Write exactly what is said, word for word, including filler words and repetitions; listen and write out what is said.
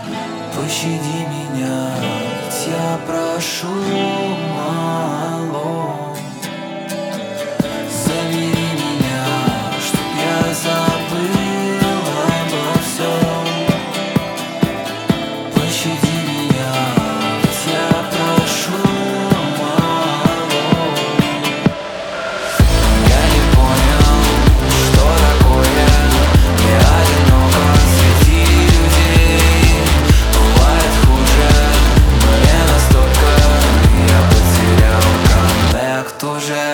Пощади меня, ведь я прошу мало. Забери меня, чтоб я забыл обо всем. Пощади меня, ведь я прошу мало. Я не понял, что такое мне одиноко среди людей. Бывает хуже, но не настолько. Я потерял коннект уже.